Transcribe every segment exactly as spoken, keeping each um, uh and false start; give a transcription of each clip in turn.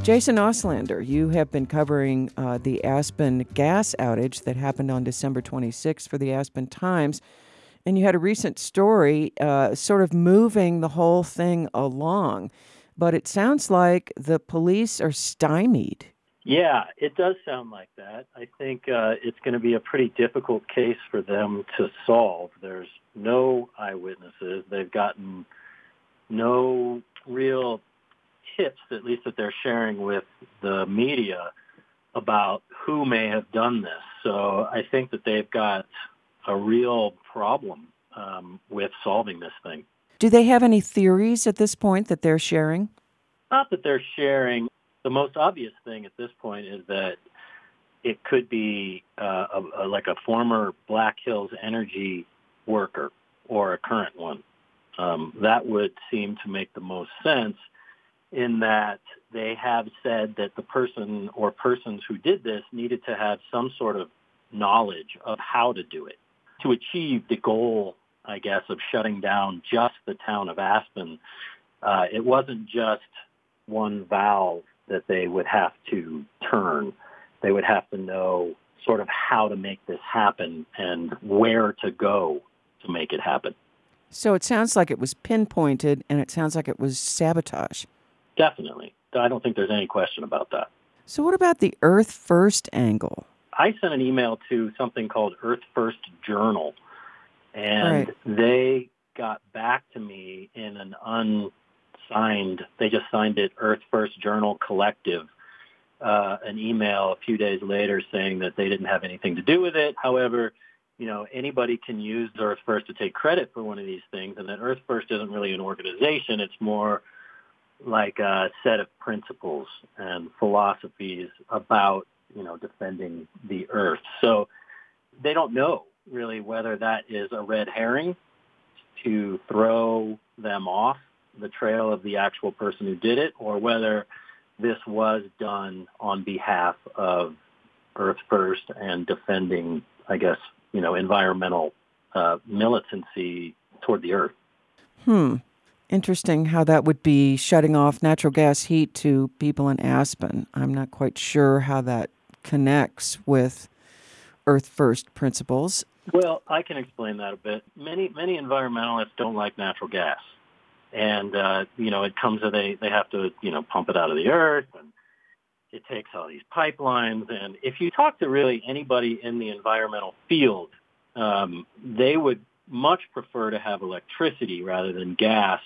Jason Oslander, you have been covering uh, the Aspen gas outage that happened on December twenty-sixth for the Aspen Times. And you had a recent story uh, sort of moving the whole thing along. But it sounds like the police are stymied. Yeah, it does sound like that. I think uh, it's going to be a pretty difficult case for them to solve. There's no eyewitnesses. They've gotten no real tips, at least that they're sharing with the media, about who may have done this. So I think that they've got a real problem um, with solving this thing. Do they have any theories at this point that they're sharing? Not that they're sharing. The most obvious thing at this point is that it could be uh, a, a, like a former Black Hills Energy worker or a current one. Um, that would seem to make the most sense, in that they have said that the person or persons who did this needed to have some sort of knowledge of how to do it. To achieve the goal, I guess, of shutting down just the town of Aspen, uh, it wasn't just one valve that they would have to turn. They would have to know sort of how to make this happen and where to go to make it happen. So it sounds like it was pinpointed, and it sounds like it was sabotage. Definitely. I don't think there's any question about that. So what about the Earth First angle? I sent an email to something called Earth First Journal, and right. they got back to me in an unsigned, they just signed it, Earth First Journal Collective, uh, an email a few days later saying that they didn't have anything to do with it. However, you know, anybody can use Earth First to take credit for one of these things, and that Earth First isn't really an organization. It's more like a set of principles and philosophies about, you know, defending the earth. So they don't know really whether that is a red herring to throw them off the trail of the actual person who did it, or whether this was done on behalf of Earth First and defending, I guess, you know, environmental uh, militancy toward the earth. Hmm. Interesting how that would be shutting off natural gas heat to people in Aspen. I'm not quite sure how that connects with Earth First principles. Well, I can explain that a bit. Many many environmentalists don't like natural gas. And, uh, you know, it comes to they, they have to, you know, pump it out of the earth, and it takes all these pipelines. And if you talk to really anybody in the environmental field, um, they would much prefer to have electricity rather than gas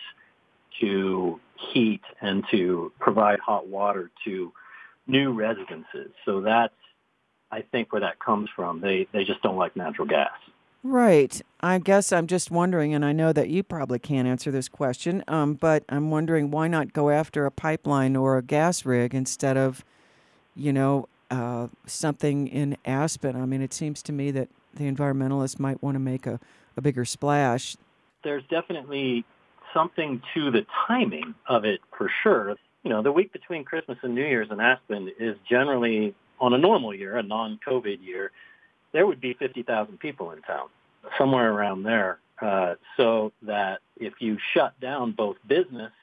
to heat and to provide hot water to new residences. So that's, I think, where that comes from. They they just don't like natural gas. Right. I guess I'm just wondering, and I know that you probably can't answer this question, um, but I'm wondering why not go after a pipeline or a gas rig instead of, you know, uh, something in Aspen. I mean, it seems to me that the environmentalists might want to make a a bigger splash. There's definitely something to the timing of it, for sure. You know, the week between Christmas and New Year's in Aspen is generally, on a normal year, a non-COVID year, there would be fifty thousand people in town, somewhere around there. Uh, so that if you shut down both business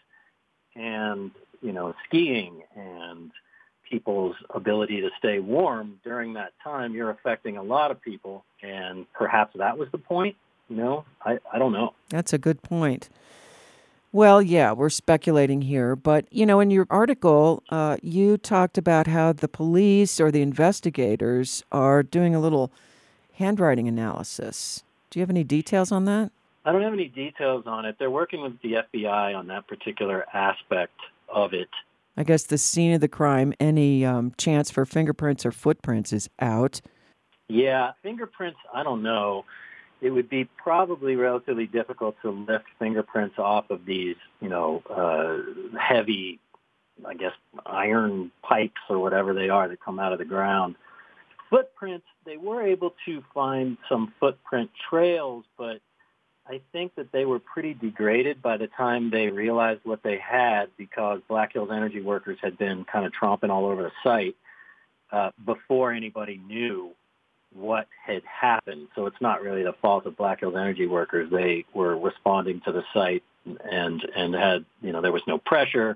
and, you know, skiing and people's ability to stay warm during that time, you're affecting a lot of people. And perhaps that was the point. No, I, I don't know. That's a good point. Well, yeah, we're speculating here. But, you know, in your article, uh, you talked about how the police or the investigators are doing a little handwriting analysis. Do you have any details on that? I don't have any details on it. They're working with the F B I on that particular aspect of it. I guess the scene of the crime, any um, chance for fingerprints or footprints is out. Yeah, fingerprints, I don't know. It would be probably relatively difficult to lift fingerprints off of these, you know, uh, heavy, I guess, iron pipes or whatever they are that come out of the ground. Footprints, they were able to find some footprint trails, but I think that they were pretty degraded by the time they realized what they had, because Black Hills Energy workers had been kind of tromping all over the site uh, before anybody knew what had happened. So it's not really the fault of Black Hills Energy workers. They were responding to the site and and had, you know, there was no pressure.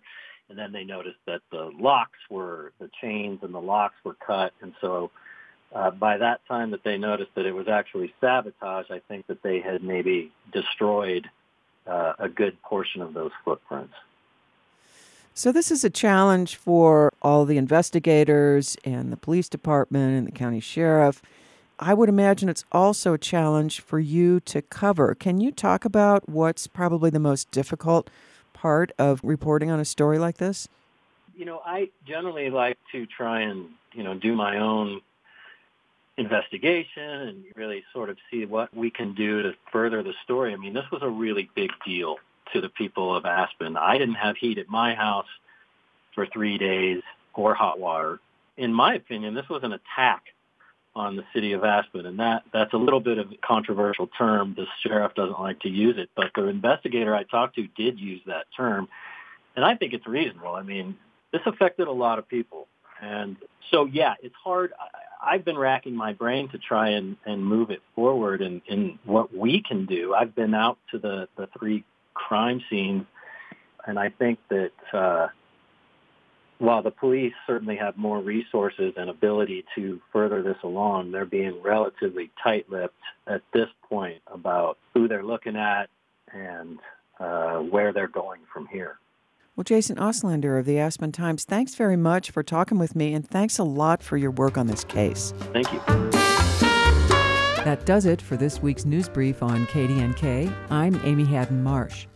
And then they noticed that the locks were, the chains and the locks were cut. And so uh, by that time that they noticed that it was actually sabotage, I think that they had maybe destroyed uh, a good portion of those footprints. So this is a challenge for all the investigators and the police department and the county sheriff. I would imagine it's also a challenge for you to cover. Can you talk about what's probably the most difficult part of reporting on a story like this? You know, I generally like to try and, you know, do my own investigation and really sort of see what we can do to further the story. I mean, this was a really big deal to the people of Aspen. I didn't have heat at my house for three days or hot water. In my opinion, this was an attack on the city of Aspen, and that, that's a little bit of a controversial term. The sheriff doesn't like to use it, but the investigator I talked to did use that term, and I think it's reasonable. I mean, this affected a lot of people, and so, yeah, it's hard. I, I've been racking my brain to try and, and move it forward in, in what we can do. I've been out to the, the three crime scenes, and I think that uh, while the police certainly have more resources and ability to further this along, they're being relatively tight-lipped at this point about who they're looking at and uh, where they're going from here. Well, Jason Oslander of the Aspen Times, thanks very much for talking with me, and thanks a lot for your work on this case. Thank you. That does it for this week's news brief on K D N K. I'm Amy Haddon Marsh.